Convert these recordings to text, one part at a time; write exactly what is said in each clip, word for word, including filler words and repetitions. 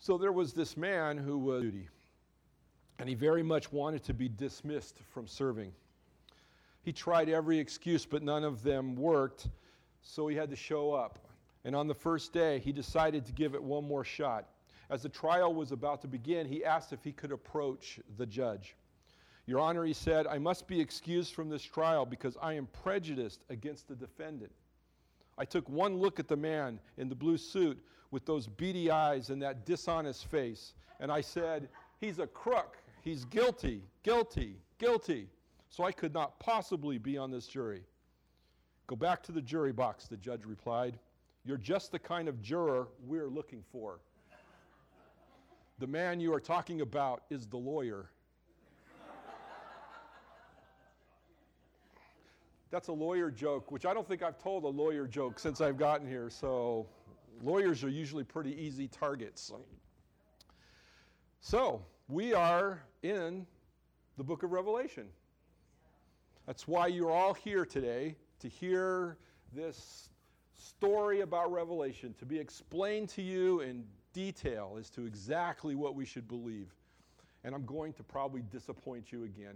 So there was this man who was duty, and he very much wanted to be dismissed from serving. He tried every excuse, but none of them worked, so he had to show up. And on the first day, he decided to give it one more shot. As the trial was about to begin, he asked if he could approach the judge. "Your Honor," he said, "I must be excused from this trial because I am prejudiced against the defendant. I took one look at the man in the blue suit with those beady eyes and that dishonest face, and I said, he's a crook, he's guilty, guilty, guilty. So I could not possibly be on this jury." "Go back to the jury box," the judge replied. "You're just the kind of juror we're looking for. The man you are talking about is the lawyer." That's a lawyer joke, which I don't think I've told a lawyer joke since I've gotten here, so lawyers are usually pretty easy targets. So, we are in the book of Revelation. That's why you're all here today, to hear this story about Revelation, to be explained to you in detail as to exactly what we should believe. And I'm going to probably disappoint you again.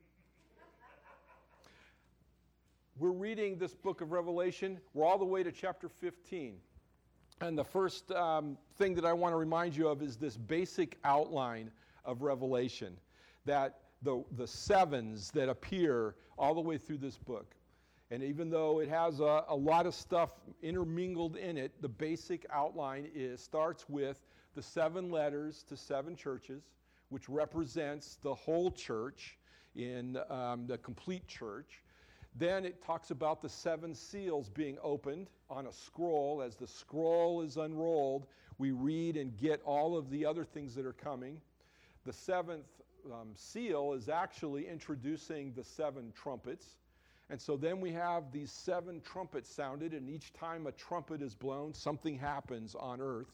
We're reading this book of Revelation. We're all the way to chapter fifteen. And the first um, thing that I want to remind you of is this basic outline of Revelation, that the, the sevens that appear all the way through this book. And even though it has a, a lot of stuff intermingled in it, the basic outline is starts with the seven letters to seven churches, which represents the whole church in um, the complete church. Then it talks about the seven seals being opened on a scroll. As the scroll is unrolled, we read and get all of the other things that are coming. The seventh um, seal is actually introducing the seven trumpets. And so then we have these seven trumpets sounded, and each time a trumpet is blown, something happens on earth.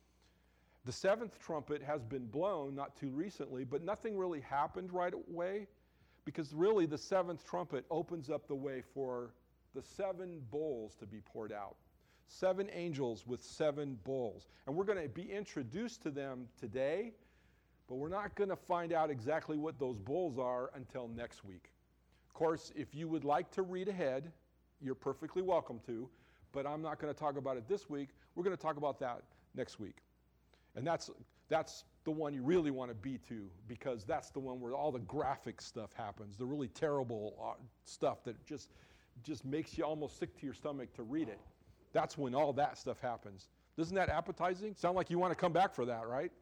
The seventh trumpet has been blown not too recently, but nothing really happened right away, because really the seventh trumpet opens up the way for the seven bowls to be poured out. Seven angels with seven bowls. And we're going to be introduced to them today, but we're not going to find out exactly what those bowls are until next week. Of course, if you would like to read ahead, you're perfectly welcome to, but I'm not going to talk about it this week. We're going to talk about that next week. And that's that's the one you really want to be to, because that's the one where all the graphic stuff happens, the really terrible uh, stuff that just, just makes you almost sick to your stomach to read it. That's when all that stuff happens. Isn't that appetizing? Sound like you want to come back for that, right?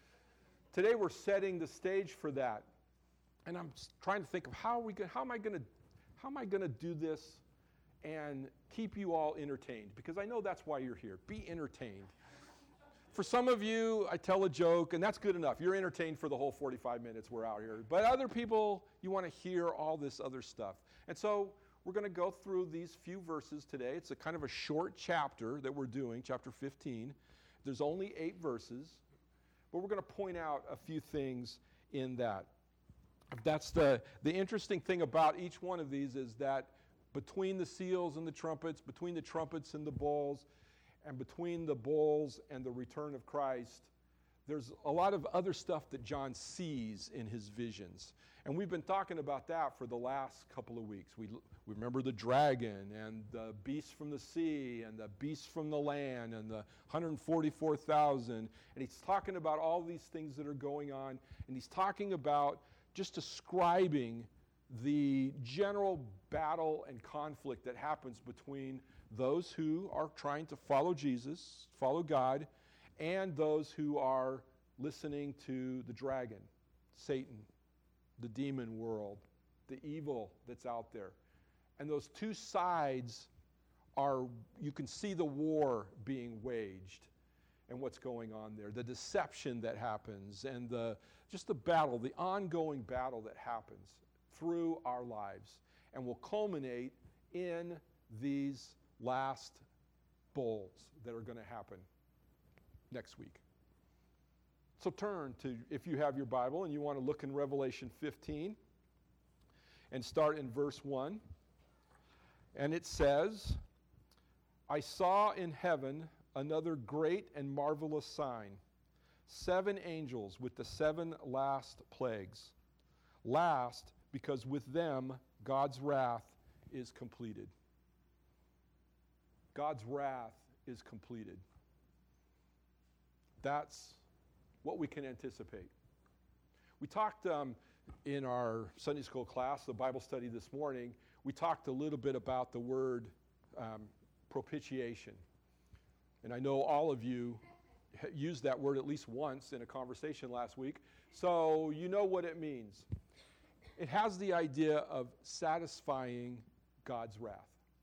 Today we're setting the stage for that. And I'm trying to think of how are we going, how am I going to how am I going to do this and keep you all entertained, because I know that's why you're here. Be entertained. For some of you, I tell a joke, and that's good enough. You're entertained for the whole forty-five minutes we're out here. But other people, you want to hear all this other stuff. And so we're going to go through these few verses today. It's a kind of a short chapter that we're doing, chapter fifteen. There's only eight verses, but we're going to point out a few things in that. That's the, the interesting thing about each one of these, is that between the seals and the trumpets, between the trumpets and the bowls, and between the bowls and the return of Christ, there's a lot of other stuff that John sees in his visions. And we've been talking about that for the last couple of weeks. We, we remember the dragon and the beast from the sea and the beast from the land and the one hundred forty-four thousand. And he's talking about all these things that are going on. And he's talking about just describing the general battle and conflict that happens between those who are trying to follow Jesus, follow God, and those who are listening to the dragon, Satan, the demon world, the evil that's out there. And those two sides are, you can see the war being waged and what's going on there, the deception that happens, and the just the battle, the ongoing battle that happens through our lives, and will culminate in these last bowls that are going to happen next week. So turn to, if you have your Bible and you want to look in Revelation fifteen, and start in verse one. And it says, "I saw in heaven another great and marvelous sign, seven angels with the seven last plagues. Last, because with them God's wrath is completed. God's wrath is completed. That's what we can anticipate. We talked um, in our Sunday school class, the Bible study this morning, we talked a little bit about the word um, propitiation. And I know all of you used that word at least once in a conversation last week, so you know what it means. It has the idea of satisfying God's wrath.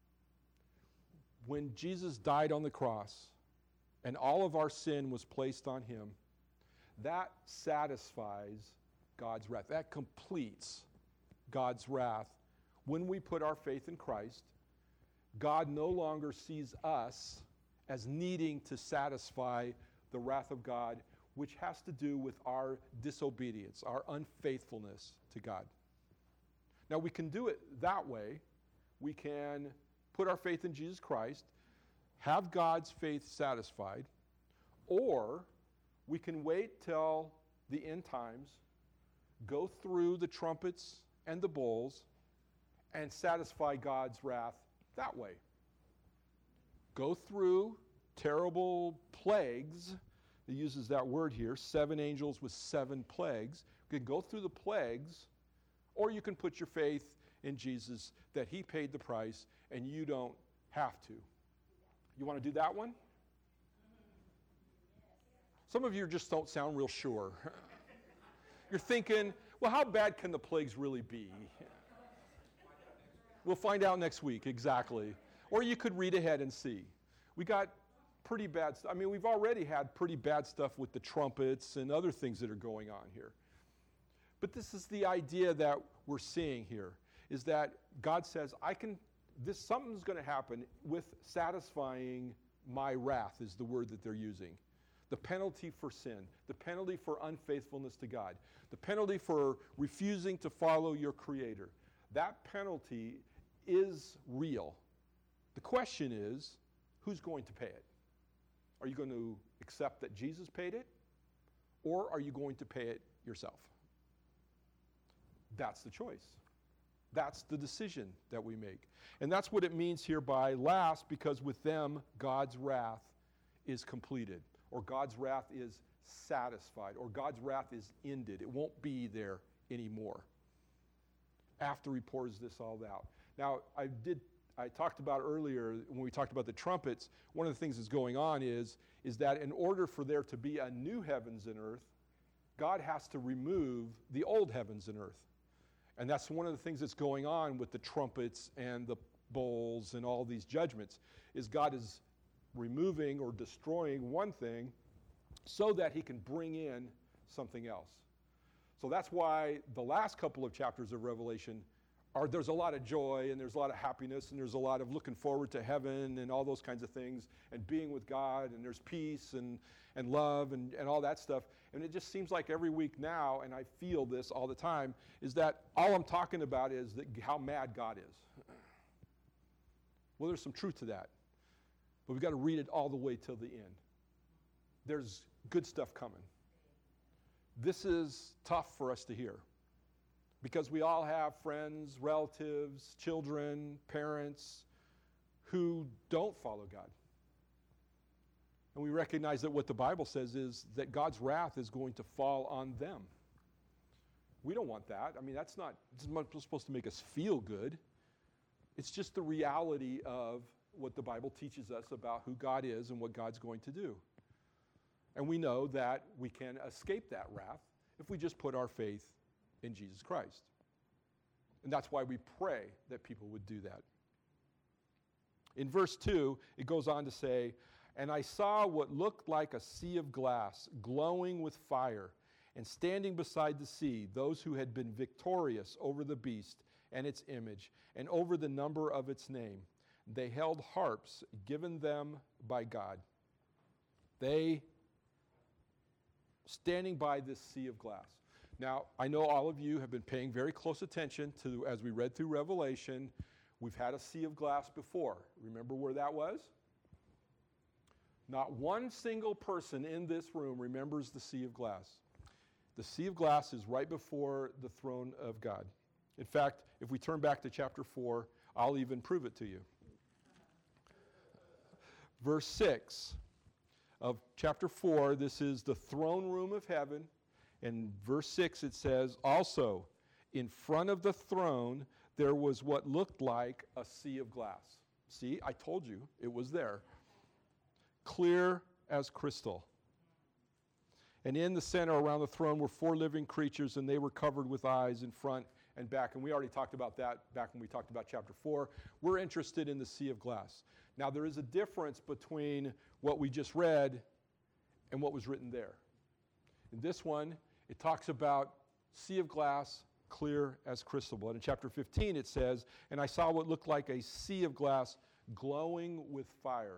When Jesus died on the cross and all of our sin was placed on him, that satisfies God's wrath. That completes God's wrath. When we put our faith in Christ, God no longer sees us as needing to satisfy the wrath of God, which has to do with our disobedience, our unfaithfulness to God. Now, we can do it that way. We can put our faith in Jesus Christ, have God's faith satisfied, or we can wait till the end times, go through the trumpets and the bowls, and satisfy God's wrath that way. Go through terrible plagues. He uses that word here, seven angels with seven plagues. You can go through the plagues, or you can put your faith in Jesus, that he paid the price and you don't have to. You want to do that one? Some of you just don't sound real sure. You're thinking, well, how bad can the plagues really be? We'll find out next week, exactly. Or you could read ahead and see. We got pretty bad stuff. I mean, we've already had pretty bad stuff with the trumpets and other things that are going on here. But this is the idea that we're seeing here, is that God says, I can, this, something's going to happen with satisfying my wrath, is the word that they're using. The penalty for sin, the penalty for unfaithfulness to God, the penalty for refusing to follow your Creator. That penalty is real. The question is, who's going to pay it? Are you going to accept that Jesus paid it, or are you going to pay it yourself? That's the choice. That's the decision that we make. And that's what it means here by last, because with them, God's wrath is completed, or God's wrath is satisfied, or God's wrath is ended. It won't be there anymore after he pours this all out. Now, I did, I talked about earlier, when we talked about the trumpets, one of the things that's going on is, is that in order for there to be a new heavens and earth, God has to remove the old heavens and earth. And that's one of the things that's going on with the trumpets and the bowls and all these judgments, is God is removing or destroying one thing so that he can bring in something else. So that's why the last couple of chapters of Revelation are, there's a lot of joy and there's a lot of happiness and there's a lot of looking forward to heaven and all those kinds of things and being with God, and there's peace and, and love and, and all that stuff. And it just seems like every week now, and I feel this all the time, is that all I'm talking about is that how mad God is. Well, there's some truth to that. But we've got to read it all the way till the end. There's good stuff coming. This is tough for us to hear, because we all have friends, relatives, children, parents who don't follow God. And we recognize that what the Bible says is that God's wrath is going to fall on them. We don't want that. I mean, that's not, it's not supposed to make us feel good. It's just the reality of what the Bible teaches us about who God is and what God's going to do. And we know that we can escape that wrath if we just put our faith in Jesus Christ. And that's why we pray that people would do that. In verse two, it goes on to say, "And I saw what looked like a sea of glass, glowing with fire, and standing beside the sea, those who had been victorious over the beast and its image, and over the number of its name. They held harps given them by God." They standing by this sea of glass. Now, I know all of you have been paying very close attention to, as we read through Revelation, we've had a sea of glass before. Remember where that was? Not one single person in this room remembers the sea of glass. The sea of glass is right before the throne of God. In fact, if we turn back to chapter four, I'll even prove it to you. Verse six of chapter four, this is the throne room of heaven. In verse six it says, also, in front of the throne there was what looked like a sea of glass. See, I told you, it was there. Clear as crystal. And in the center around the throne were four living creatures, and they were covered with eyes in front and back. And we already talked about that back when we talked about chapter four. We're interested in the sea of glass. Now, there is a difference between what we just read and what was written there. In this one, it talks about sea of glass, clear as crystal. But in chapter fifteen, it says, and I saw what looked like a sea of glass glowing with fire.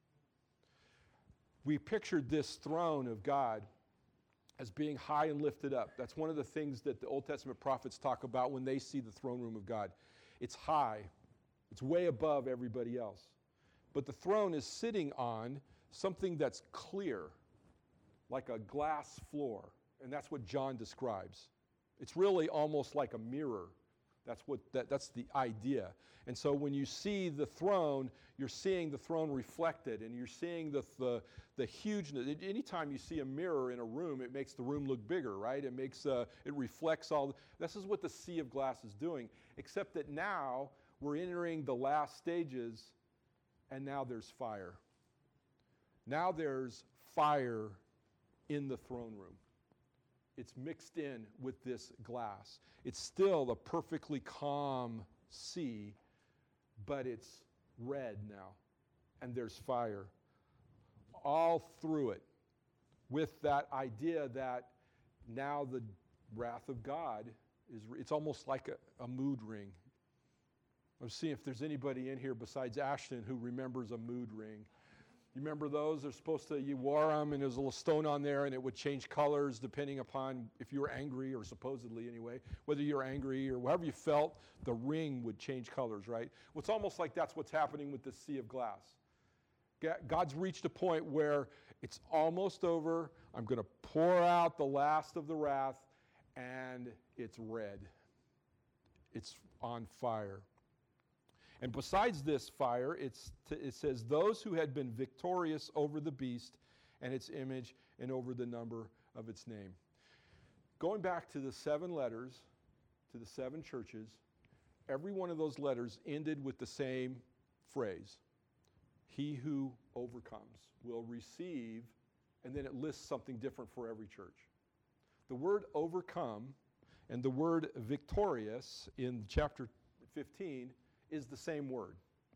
We pictured this throne of God as being high and lifted up. That's one of the things that the Old Testament prophets talk about when they see the throne room of God. It's high. It's way above everybody else. But the throne is sitting on something that's clear, like a glass floor. And that's what John describes. It's really almost like a mirror. That's what that, that's the idea. And so when you see the throne, you're seeing the throne reflected, and you're seeing the, the, the hugeness. Anytime you see a mirror in a room, it makes the room look bigger, right? It makes uh, it reflects all. This is what the sea of glass is doing, except that now we're entering the last stages, and now there's fire. Now there's fire in the throne room. It's mixed in with this glass. It's still a perfectly calm sea, but it's red now, and there's fire all through it, with that idea that now the wrath of God is, it's almost like a, a mood ring. I'm seeing if there's anybody in here besides Ashton who remembers a mood ring. You remember those? They're supposed to, you wore them, and there was a little stone on there, and it would change colors depending upon if you were angry, or supposedly anyway, whether you're angry or however you felt, the ring would change colors, right? Well, it's almost like that's what's happening with the sea of glass. God's reached a point where it's almost over. I'm going to pour out the last of the wrath, and it's red. It's on fire. And besides this fire, it's t- it says, those who had been victorious over the beast and its image and over the number of its name. Going back to the seven letters, to the seven churches, every one of those letters ended with the same phrase. He who overcomes will receive, and then it lists something different for every church. The word overcome and the word victorious in chapter fifteen is the same word.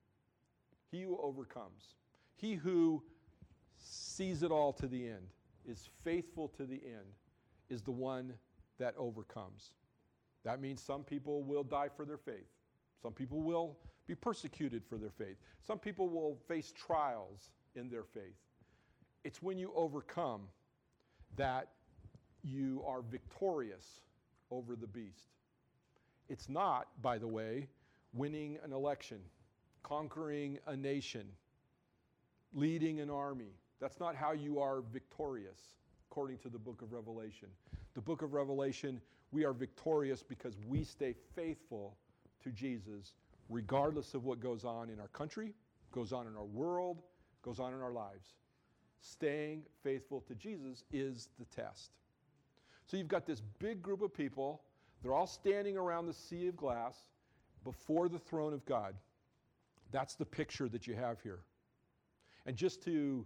He who overcomes. He who sees it all to the end, is faithful to the end, is the one that overcomes. That means some people will die for their faith. Some people will be persecuted for their faith. Some people will face trials in their faith. It's when you overcome that you are victorious over the beast. It's not, by the way, winning an election, conquering a nation, leading an army. That's not how you are victorious, according to the book of Revelation. The book of Revelation, we are victorious because we stay faithful to Jesus, regardless of what goes on in our country, goes on in our world, goes on in our lives. Staying faithful to Jesus is the test. So you've got this big group of people. They're all standing around the sea of glass before the throne of God. That's the picture that you have here. And just to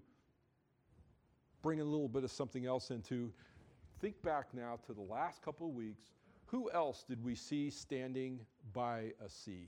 bring a little bit of something else into, think back now to the last couple of weeks. Who else did we see standing by a sea?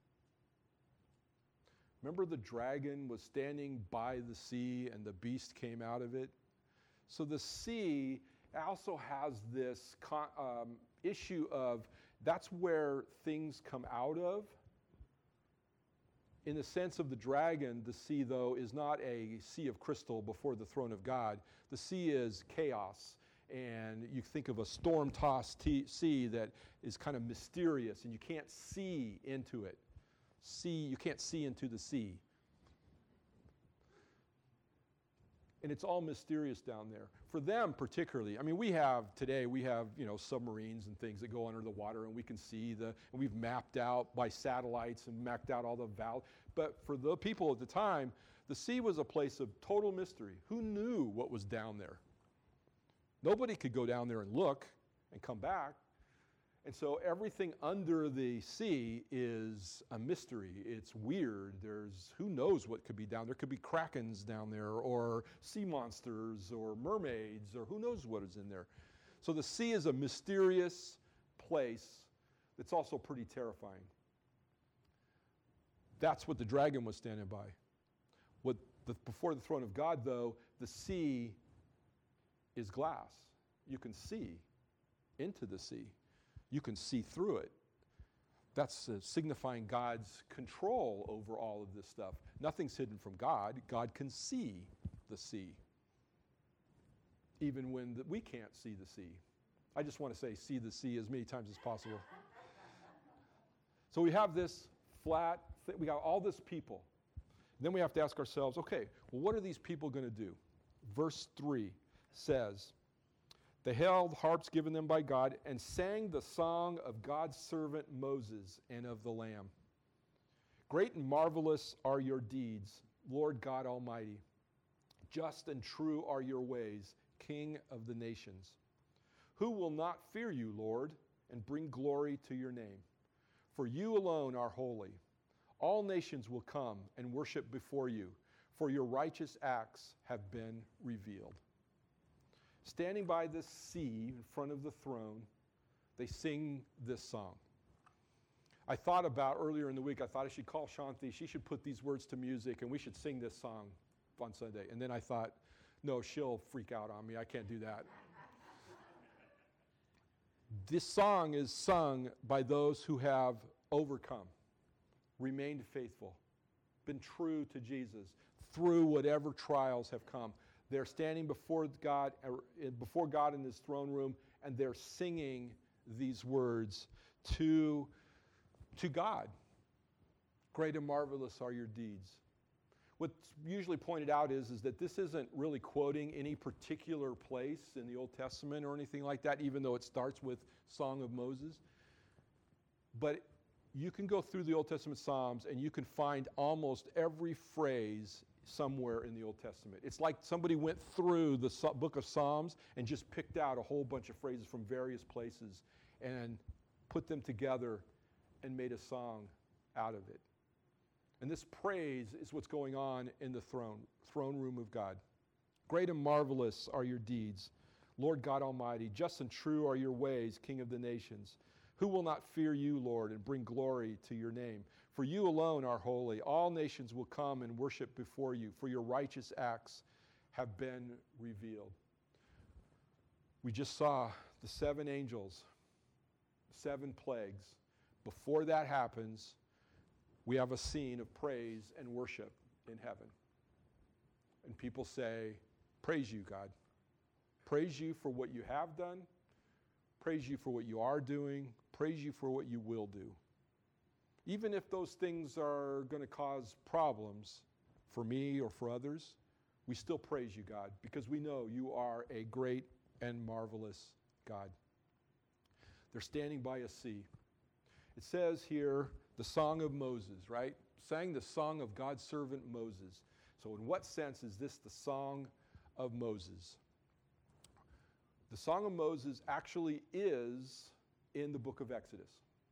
Remember, the dragon was standing by the sea and the beast came out of it? So the sea also has this con- um, issue of that's where things come out of. In the sense of the dragon, the sea, though, is not a sea of crystal before the throne of God. The sea is chaos. And you think of a storm-tossed t- sea that is kind of mysterious, and you can't see into it. See, you can't see into the sea. And it's all mysterious down there. For them particularly, I mean, we have today, we have, you know, submarines and things that go under the water, and we can see the, and we've mapped out by satellites and mapped out all the valves. But for the people at the time, the sea was a place of total mystery. Who knew what was down there? Nobody could go down there and look and come back. And so everything under the sea is a mystery. It's weird. There's, who knows what could be down there. There could be krakens down there, or sea monsters, or mermaids, or who knows what is in there. So the sea is a mysterious place that's also pretty terrifying. That's what the dragon was standing by. What the, before the throne of God, though, the sea is glass. You can see into the sea. You can see through it. That's uh, signifying God's control over all of this stuff. Nothing's hidden from God. God can see the sea, even when the, we can't see the sea. I just want to say, see the sea as many times as possible. So we have this flat, th- we got all this people. Then we have to ask ourselves, okay, well, what are these people going to do? Verse three says, they held harps given them by God and sang the song of God's servant Moses and of the Lamb. Great and marvelous are your deeds, Lord God Almighty. Just and true are your ways, King of the nations. Who will not fear you, Lord, and bring glory to your name? For you alone are holy. All nations will come and worship before you, for your righteous acts have been revealed. Standing by this sea in front of the throne, they sing this song. I thought about earlier in the week, I thought I should call Shanti. She should put these words to music, and we should sing this song on Sunday. And then I thought, no, she'll freak out on me. I can't do that. This song is sung by those who have overcome, remained faithful, been true to Jesus through whatever trials have come. They're standing before God, before God in his throne room, and they're singing these words to, to God. Great and marvelous are your deeds. What's usually pointed out is, is that this isn't really quoting any particular place in the Old Testament or anything like that, even though it starts with Song of Moses. But you can go through the Old Testament Psalms and you can find almost every phrase somewhere in the Old Testament. It's like somebody went through the book of Psalms and just picked out a whole bunch of phrases from various places and put them together and made a song out of it. And this praise is what's going on in the throne, throne room of God. Great and marvelous are your deeds, Lord God Almighty. Just and true are your ways, King of the nations. Who will not fear you, Lord, and bring glory to your name? For you alone are holy. All nations will come and worship before you, for your righteous acts have been revealed. We just saw the seven angels, seven plagues. Before that happens, we have a scene of praise and worship in heaven. And people say, praise you, God. Praise you for what you have done. Praise you for what you are doing. Praise you for what you will do. Even if those things are going to cause problems for me or for others, we still praise you, God, because we know you are a great and marvelous God. They're standing by a sea. It says here, the Song of Moses, right? Sang the song of God's servant Moses. So in what sense is this the Song of Moses? The Song of Moses actually is in the book of Exodus.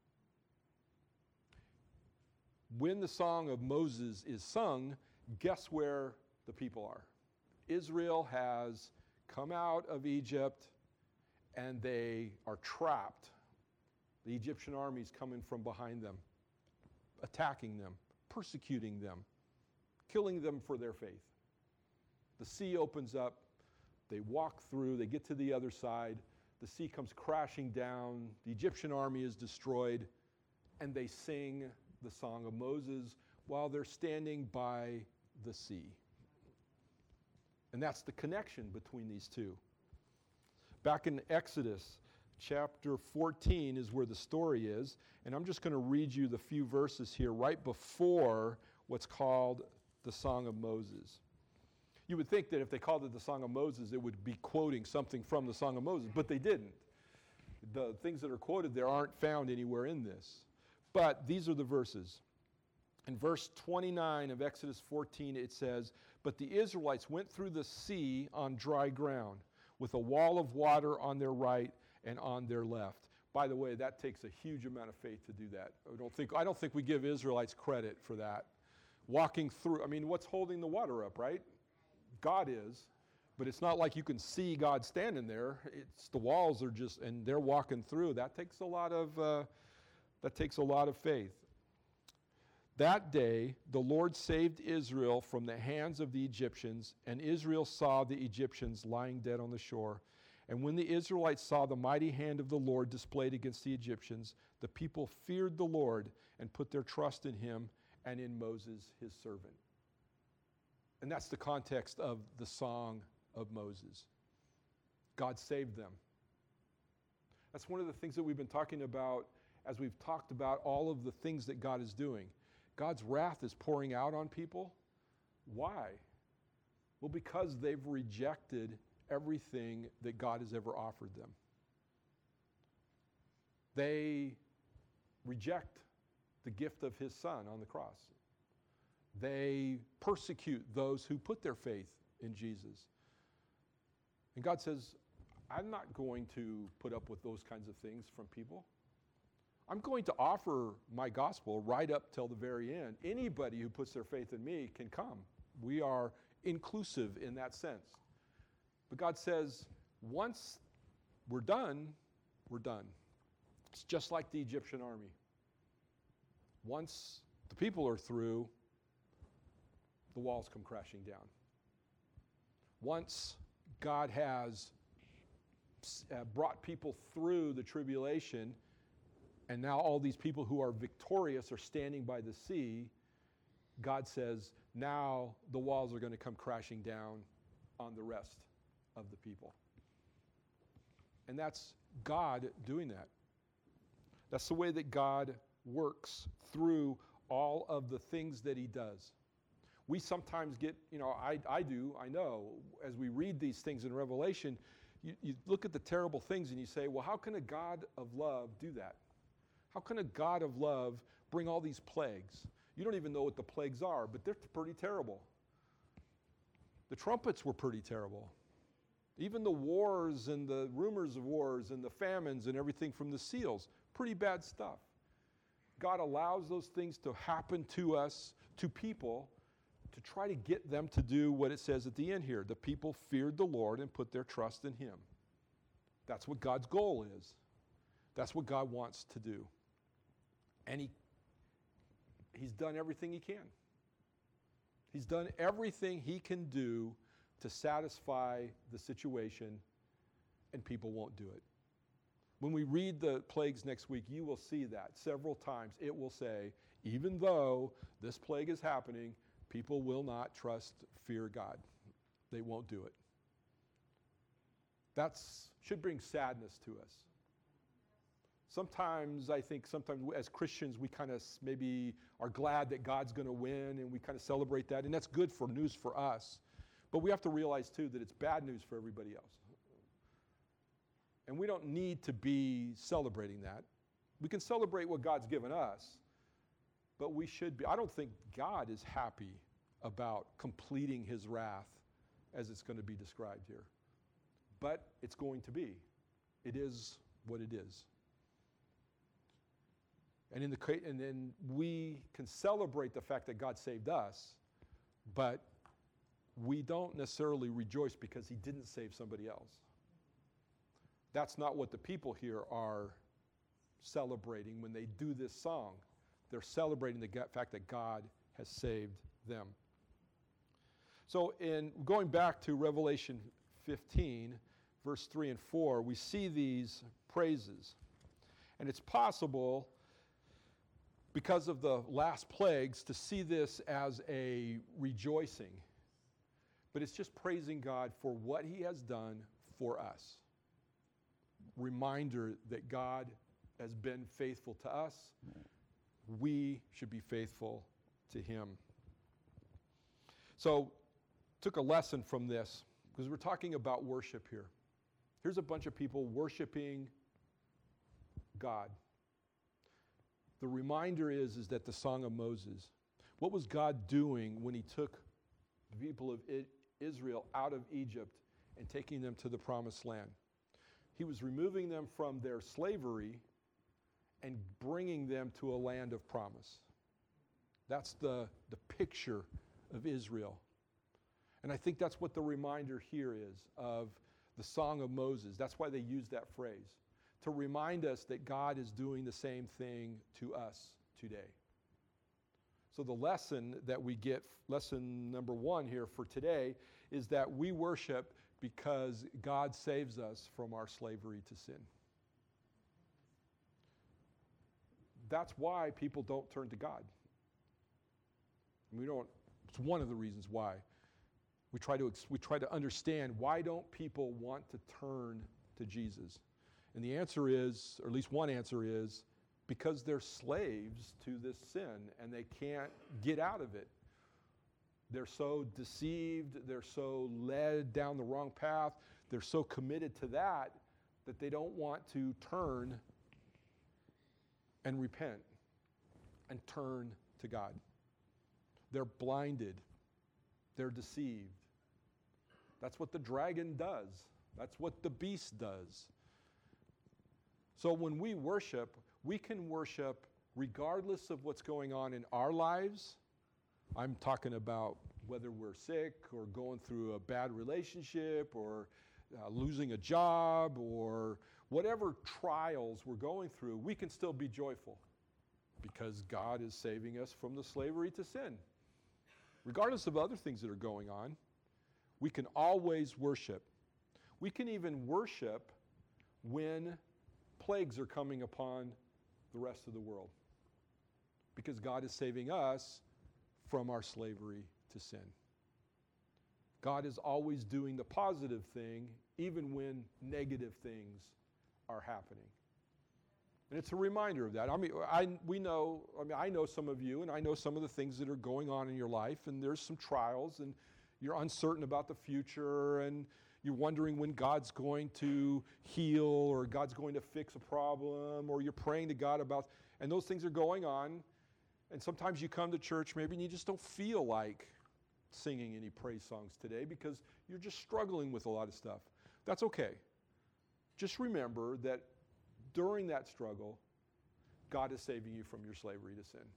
When the Song of Moses is sung, guess where the people are? Israel has come out of Egypt and they are trapped. The Egyptian army is coming from behind them, attacking them, persecuting them, killing them for their faith. The sea opens up. They walk through, they get to the other side, the sea comes crashing down, the Egyptian army is destroyed, and they sing the Song of Moses while they're standing by the sea. And that's the connection between these two. Back in Exodus chapter fourteen is where the story is, and I'm just going to read you the few verses here right before what's called the Song of Moses. You would think that if they called it the Song of Moses, it would be quoting something from the Song of Moses, but they didn't. The things that are quoted there aren't found anywhere in this. But these are the verses. In verse twenty-nine of Exodus fourteen, it says, "But the Israelites went through the sea on dry ground, with a wall of water on their right and on their left." By the way, that takes a huge amount of faith to do that. I don't think, I don't think we give Israelites credit for that. Walking through, I mean, what's holding the water up, right? God is. But it's not like you can see God standing there. It's the walls are just, and they're walking through. That takes a lot of, uh, that takes a lot of faith. That day, the Lord saved Israel from the hands of the Egyptians, and Israel saw the Egyptians lying dead on the shore. And when the Israelites saw the mighty hand of the Lord displayed against the Egyptians, the people feared the Lord and put their trust in him and in Moses, his servant. And that's the context of the Song of Moses. God saved them. That's one of the things that we've been talking about as we've talked about all of the things that God is doing. God's wrath is pouring out on people. Why? Well, because they've rejected everything that God has ever offered them. They reject the gift of his Son on the cross. They persecute those who put their faith in Jesus. And God says, I'm not going to put up with those kinds of things from people. I'm going to offer my gospel right up till the very end. Anybody who puts their faith in me can come. We are inclusive in that sense. But God says, once we're done, we're done. It's just like the Egyptian army. Once the people are through, the walls come crashing down. Once God has uh, brought people through the tribulation, and now all these people who are victorious are standing by the sea, God says, now the walls are going to come crashing down on the rest of the people. And that's God doing that. That's the way that God works through all of the things that he does. We sometimes get, you know, I, I do, I know, as we read these things in Revelation, you, you look at the terrible things and you say, well, how can a God of love do that? How can a God of love bring all these plagues? You don't even know what the plagues are, but they're pretty terrible. The trumpets were pretty terrible. Even the wars and the rumors of wars and the famines and everything from the seals, pretty bad stuff. God allows those things to happen to us, to people, to try to get them to do what it says at the end here. The people feared the Lord and put their trust in him. That's what God's goal is. That's what God wants to do. And he, he's done everything he can. He's done everything he can do to satisfy the situation, and people won't do it. When we read the plagues next week, you will see that several times. It will say, even though this plague is happening, people will not trust, fear God. They won't do it. That should bring sadness to us. Sometimes, I think, sometimes as Christians, we kind of maybe are glad that God's going to win, and we kind of celebrate that, and that's good for news for us. But we have to realize, too, that it's bad news for everybody else. And we don't need to be celebrating that. We can celebrate what God's given us, but we should be. I don't think God is happy about completing his wrath as it's going to be described here. But it's going to be. It is what it is. And in the and then we can celebrate the fact that God saved us, but we don't necessarily rejoice because he didn't save somebody else. That's not what the people here are celebrating when they do this song. They're celebrating the fact that God has saved them. So in going back to Revelation fifteen, verse three and four, we see these praises. And it's possible, because of the last plagues, to see this as a rejoicing. But it's just praising God for what he has done for us. Reminder that God has been faithful to us. We should be faithful to him. So took a lesson from this because we're talking about worship here. Here's a bunch of people worshiping God. The reminder is, is that the Song of Moses, what was God doing when he took the people of Israel out of Egypt and taking them to the promised land? He was removing them from their slavery and bringing them to a land of promise. That's the, the picture of Israel. And I think that's what the reminder here is of the Song of Moses. That's why they use that phrase, to remind us that God is doing the same thing to us today. So the lesson that we get, lesson number one here for today, is that we worship because God saves us from our slavery to sin. That's why people don't turn to God. We don't, it's one of the reasons why. We try to, we try to understand, why don't people want to turn to Jesus? And the answer is, or at least one answer is, because they're slaves to this sin and they can't get out of it. They're so deceived, they're so led down the wrong path, they're so committed to that that they don't want to turn and repent and turn to God. They're blinded. They're deceived. That's what the dragon does. That's what the beast does. So when we worship, we can worship regardless of what's going on in our lives. I'm talking about whether we're sick or going through a bad relationship or uh, losing a job or whatever trials we're going through, we can still be joyful because God is saving us from the slavery to sin. Regardless of other things that are going on, we can always worship. We can even worship when plagues are coming upon the rest of the world because God is saving us from our slavery to sin. God is always doing the positive thing even when negative things are happening. And it's a reminder of that. I mean, I, we know, I mean, I know some of you, and I know some of the things that are going on in your life, and there's some trials, and you're uncertain about the future, and you're wondering when God's going to heal, or God's going to fix a problem, or you're praying to God about, and those things are going on, and sometimes you come to church, maybe, and you just don't feel like singing any praise songs today because you're just struggling with a lot of stuff. That's okay. Just remember that during that struggle, God is saving you from your slavery to sin.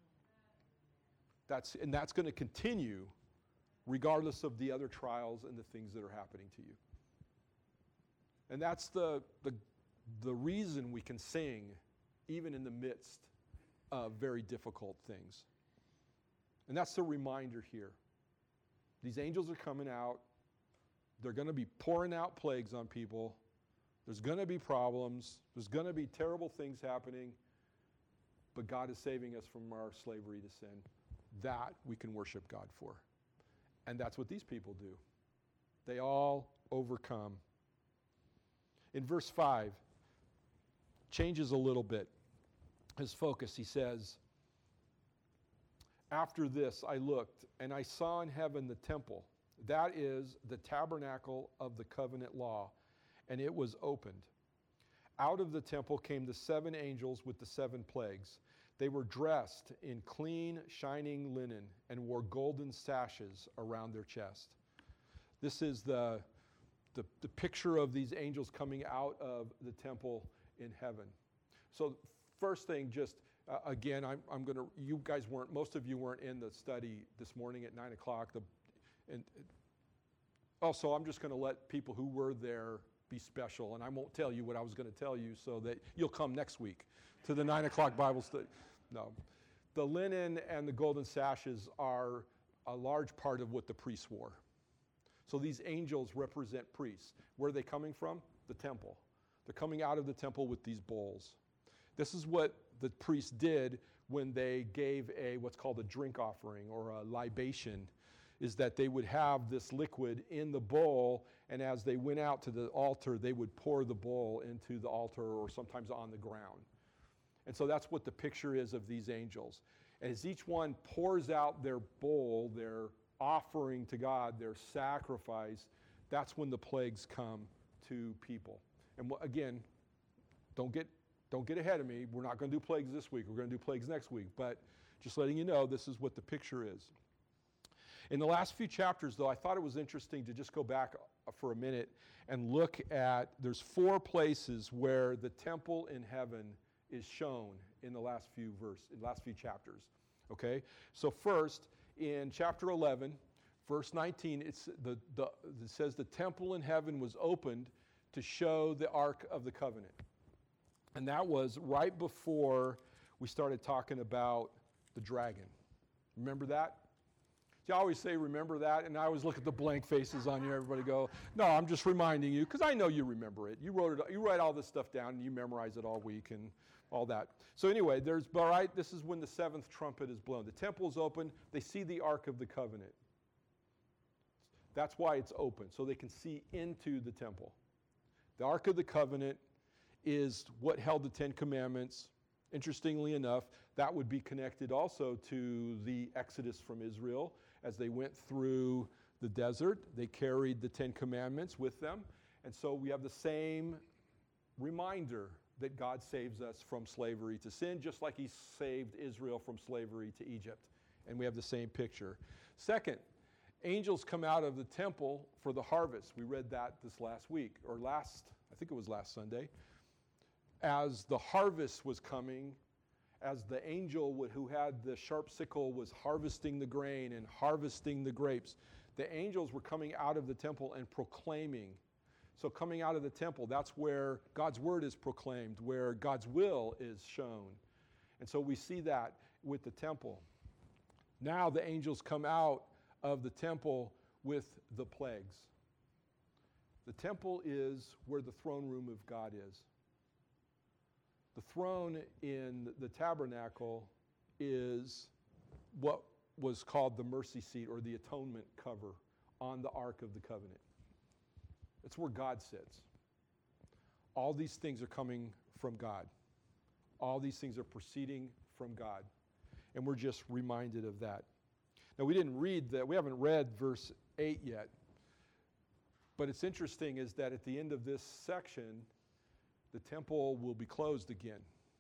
That's, and that's going to continue regardless of the other trials and the things that are happening to you. And that's the, the, the reason we can sing even in the midst of very difficult things. And that's the reminder here. These angels are coming out. They're going to be pouring out plagues on people. There's going to be problems. There's going to be terrible things happening. But God is saving us from our slavery to sin. That we can worship God for. And that's what these people do. They all overcome. In verse five, changes a little bit his focus. He says, after this I looked, and I saw in heaven the temple. That is the tabernacle of the covenant law. And it was opened. Out of the temple came the seven angels with the seven plagues. They were dressed in clean, shining linen and wore golden sashes around their chest. This is the, the, the picture of these angels coming out of the temple in heaven. So first thing, just uh, again, I'm, I'm going to, you guys weren't, most of you weren't in the study this morning at nine o'clock. The, and also, I'm just going to let people who were there be special, and I won't tell you what I was going to tell you so that you'll come next week to the nine o'clock Bible study. No. The linen and the golden sashes are a large part of what the priests wore. So these angels represent priests. Where are they coming from? The temple. They're coming out of the temple with these bowls. This is what the priests did when they gave a what's called a drink offering or a libation, is that they would have this liquid in the bowl, and as they went out to the altar, they would pour the bowl into the altar or sometimes on the ground. And so that's what the picture is of these angels. As each one pours out their bowl, their offering to God, their sacrifice, that's when the plagues come to people. And again, don't get don't get ahead of me. We're not going to do plagues this week. We're going to do plagues next week. But just letting you know, this is what the picture is. In the last few chapters, though, I thought it was interesting to just go back for a minute and look at, there's four places where the temple in heaven is shown in the last few verse, in the last few chapters. Okay? So first, in chapter eleven, verse nineteen, it's the, the, it says the temple in heaven was opened to show the Ark of the Covenant. And that was right before we started talking about the dragon. Remember that? See, I always say remember that, and I always look at the blank faces on you. Everybody go, no, I'm just reminding you, because I know you remember it. You wrote it. You write all this stuff down, and you memorize it all week and all that. So anyway, there's, all right, this is when the seventh trumpet is blown. The temple's open. They see the Ark of the Covenant. That's why it's open, so they can see into the temple. The Ark of the Covenant is what held the Ten Commandments. Interestingly enough, that would be connected also to the Exodus from Israel. As they went through the desert, they carried the Ten Commandments with them. And so we have the same reminder that God saves us from slavery to sin, just like he saved Israel from slavery to Egypt. And we have the same picture. Second, angels come out of the temple for the harvest. We read that this last week, or last, I think it was last Sunday. As the harvest was coming, as the angel who had the sharp sickle was harvesting the grain and harvesting the grapes, the angels were coming out of the temple and proclaiming. So coming out of the temple, that's where God's word is proclaimed, where God's will is shown. And so we see that with the temple. Now the angels come out of the temple with the plagues. The temple is where the throne room of God is. The throne in the tabernacle is what was called the mercy seat or the atonement cover on the Ark of the Covenant. It's where God sits. All these things are coming from God. All these things are proceeding from God. And we're just reminded of that. Now, we didn't read that. We haven't read verse eight yet. But it's interesting is that at the end of this section, the temple will be closed again.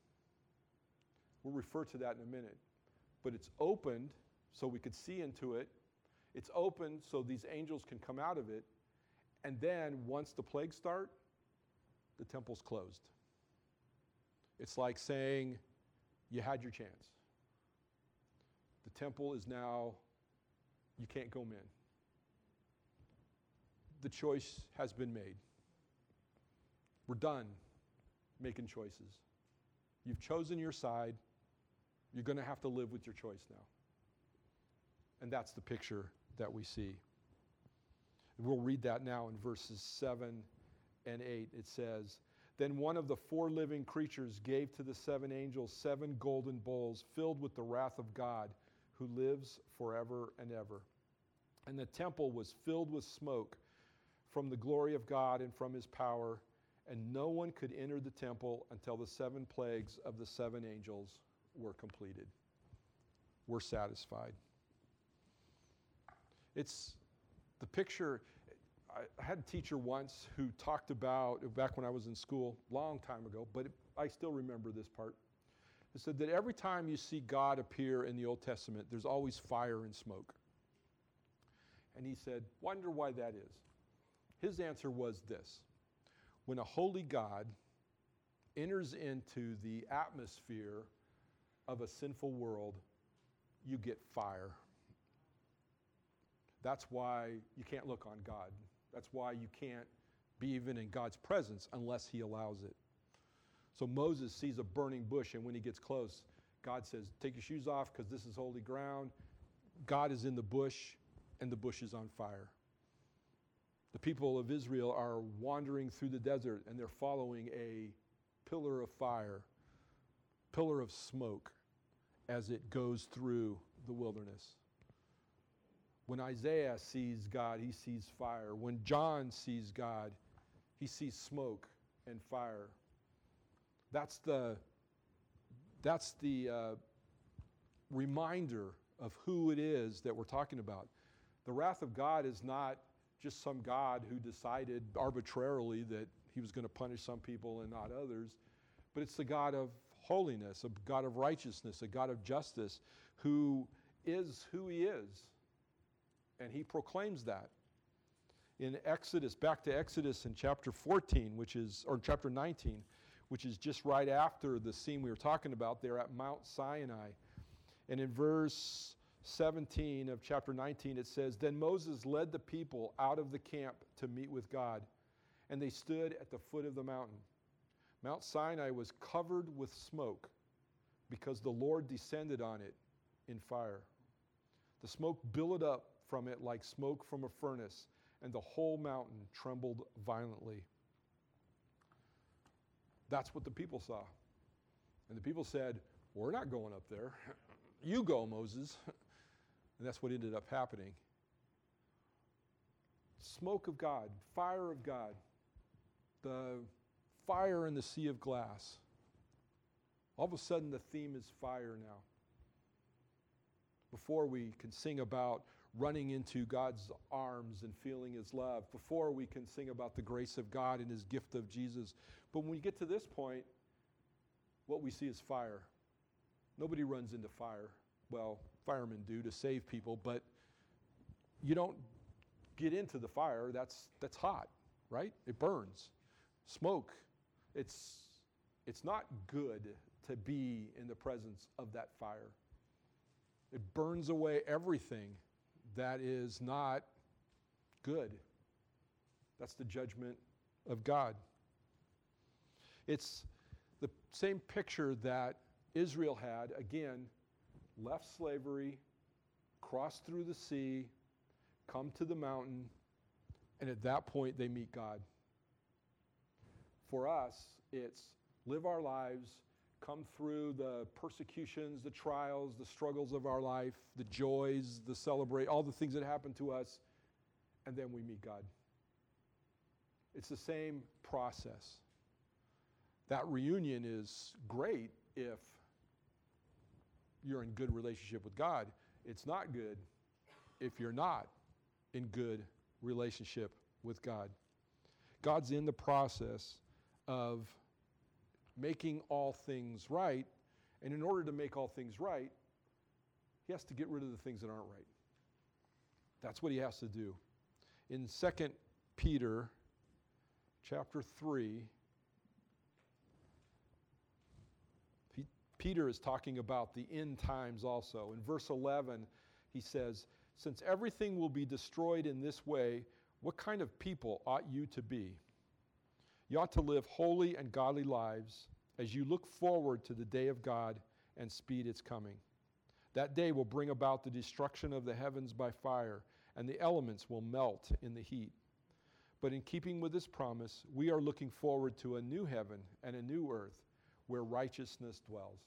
We'll refer to that in a minute. But it's opened so we could see into it. It's opened so these angels can come out of it. And then once the plagues start, the temple's closed. It's like saying, you had your chance. The temple is now, you can't go in. The choice has been made. We're done making choices. You've chosen your side. You're going to have to live with your choice now. And that's the picture that we see. We'll read that now in verses seven and eight. It says, "Then one of the four living creatures gave to the seven angels seven golden bowls filled with the wrath of God, who lives forever and ever. And the temple was filled with smoke from the glory of God and from his power, and no one could enter the temple until the seven plagues of the seven angels were completed." We're satisfied. It's the picture. I had a teacher once who talked about, back when I was in school, long time ago, but it, I still remember this part. It said that every time you see God appear in the Old Testament, there's always fire and smoke. And he said, wonder why that is. His answer was this: when a holy God enters into the atmosphere of a sinful world, you get fire. That's why you can't look on God. That's why you can't be even in God's presence unless he allows it. So Moses sees a burning bush, and when he gets close, God says, take your shoes off because this is holy ground. God is in the bush, and the bush is on fire. The people of Israel are wandering through the desert, and they're following a pillar of fire, pillar of smoke as it goes through the wilderness. When Isaiah sees God, he sees fire. When John sees God, he sees smoke and fire. That's the, that's the uh, reminder of who it is that we're talking about. The wrath of God is not just some God who decided arbitrarily that he was going to punish some people and not others, but it's the God of holiness, a God of righteousness, a God of justice, who is who he is. And he proclaims that. In Exodus, back to Exodus in chapter fourteen, which is, or chapter nineteen, which is just right after the scene we were talking about there at Mount Sinai. And in verse seventeen of chapter nineteen, it says, "Then Moses led the people out of the camp to meet with God, and they stood at the foot of the mountain. Mount Sinai was covered with smoke because the Lord descended on it in fire. The smoke billowed up from it like smoke from a furnace, and the whole mountain trembled violently." That's what the people saw. And the people said, "We're not going up there. You go, Moses." And that's what ended up happening. Smoke of God, fire of God, the fire in the sea of glass. All of a sudden, the theme is fire now. Before we can sing about running into God's arms and feeling his love, before we can sing about the grace of God and his gift of Jesus. But when we get to this point, what we see is fire. Nobody runs into fire. Well, firemen do to save people, but you don't get into the fire. That's that's hot, right? It burns. Smoke. It's it's not good to be in the presence of that fire. It burns away everything that is not good. That's the judgment of God. It's the same picture that Israel had, again, left slavery, crossed through the sea, come to the mountain, and at that point they meet God. For us, it's live our lives, come through the persecutions, the trials, the struggles of our life, the joys, the celebrate, all the things that happen to us, and then we meet God. It's the same process. That reunion is great if you're in good relationship with God. It's not good if you're not in good relationship with God. God's in the process of making all things right, and in order to make all things right, he has to get rid of the things that aren't right. That's what he has to do. In Second Peter chapter three, P- Peter is talking about the end times also. In verse eleven, he says, "Since everything will be destroyed in this way, what kind of people ought you to be? You ought to live holy and godly lives as you look forward to the day of God and speed its coming. That day will bring about the destruction of the heavens by fire, and the elements will melt in the heat. But in keeping with this promise, we are looking forward to a new heaven and a new earth where righteousness dwells."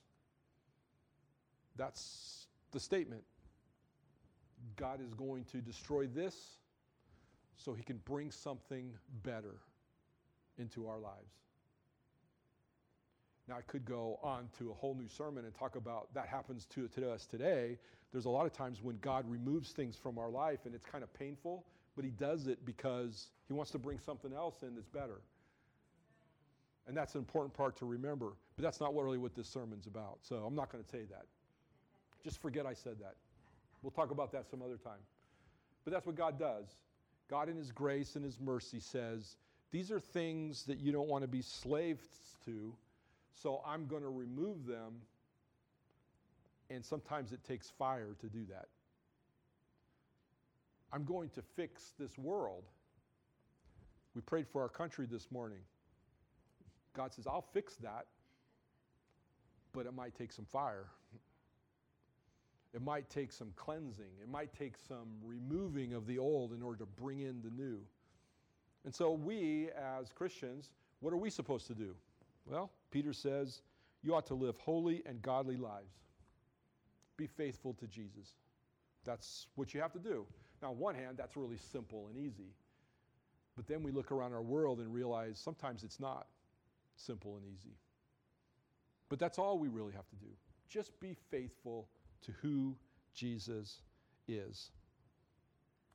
That's the statement. God is going to destroy this so he can bring something better into our lives. Now, I could go on to a whole new sermon and talk about that happens to, to us today. There's a lot of times when God removes things from our life and it's kind of painful, but he does it because he wants to bring something else in that's better. And that's an important part to remember, but that's not really what this sermon's about. So I'm not going to say that. Just forget I said that. We'll talk about that some other time. But that's what God does. God in his grace and his mercy says, these are things that you don't want to be slaves to, so I'm going to remove them, and sometimes it takes fire to do that. I'm going to fix this world. We prayed for our country this morning. God says, I'll fix that, but it might take some fire. It might take some cleansing. It might take some removing of the old in order to bring in the new. And so we, as Christians, what are we supposed to do? Well, Peter says, you ought to live holy and godly lives. Be faithful to Jesus. That's what you have to do. Now, on one hand, that's really simple and easy. But then we look around our world and realize sometimes it's not simple and easy. But that's all we really have to do. Just be faithful to who Jesus is.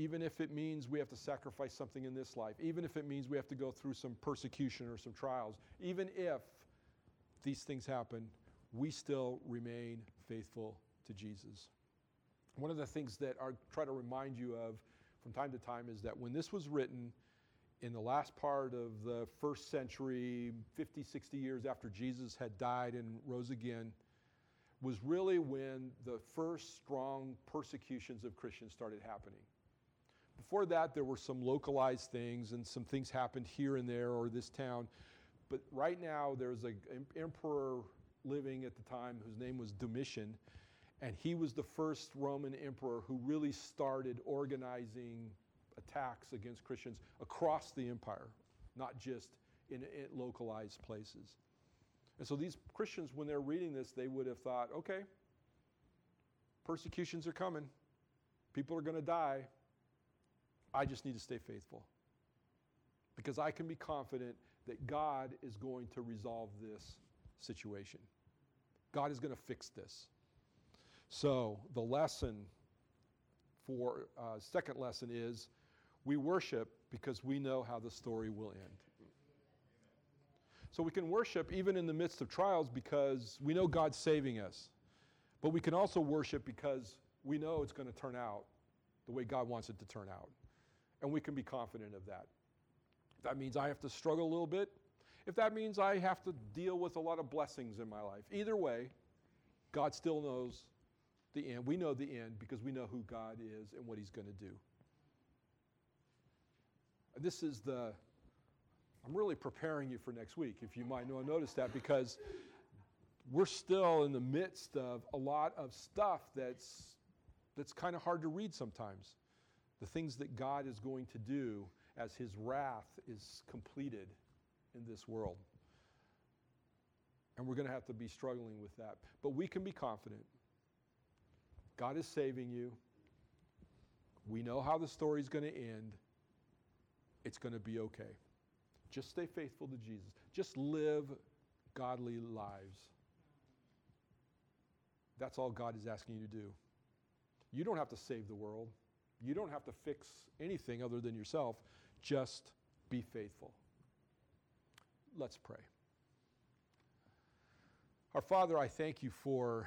even if it means we have to sacrifice something in this life, even if it means we have to go through some persecution or some trials, even if these things happen, we still remain faithful to Jesus. One of the things that I try to remind you of from time to time is that when this was written in the last part of the first century, fifty, sixty years after Jesus had died and rose again, was really when the first strong persecutions of Christians started happening. Before that, there were some localized things, and some things happened here and there, or this town. But right now, there's an emperor living at the time whose name was Domitian, and he was the first Roman emperor who really started organizing attacks against Christians across the empire, not just in, in localized places. And so these Christians, when they're reading this, they would have thought, okay, persecutions are coming. People are going to die. I just need to stay faithful. Because I can be confident that God is going to resolve this situation. God is going to fix this. So the lesson for, uh, second lesson is, we worship because we know how the story will end. So we can worship even in the midst of trials because we know God's saving us. But we can also worship because we know it's going to turn out the way God wants it to turn out. And we can be confident of that. If that means I have to struggle a little bit, if that means I have to deal with a lot of blessings in my life, either way, God still knows the end. We know the end because we know who God is and what He's going to do. This is the, I'm really preparing you for next week, if you might not notice that, because we're still in the midst of a lot of stuff that's, that's kind of hard to read sometimes. The things that God is going to do as His wrath is completed in this world. And we're going to have to be struggling with that. But we can be confident. God is saving you. We know how the story's going to end. It's going to be okay. Just stay faithful to Jesus. Just live godly lives. That's all God is asking you to do. You don't have to save the world. You don't have to fix anything other than yourself. Just be faithful. Let's pray. Our Father, I thank you for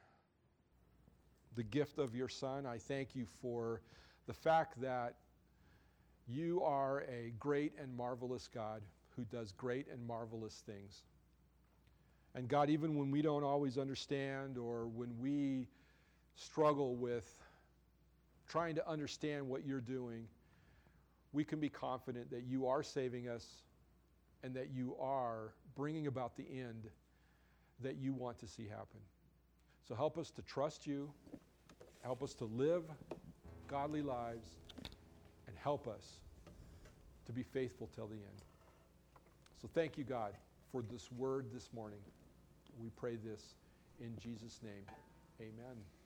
the gift of your Son. I thank you for the fact that you are a great and marvelous God who does great and marvelous things. And God, even when we don't always understand or when we struggle with trying to understand what you're doing, we can be confident that you are saving us and that you are bringing about the end that you want to see happen. So help us to trust you, help us to live godly lives, and help us to be faithful till the end. So thank you, God, for this word this morning. We pray this in Jesus' name. Amen.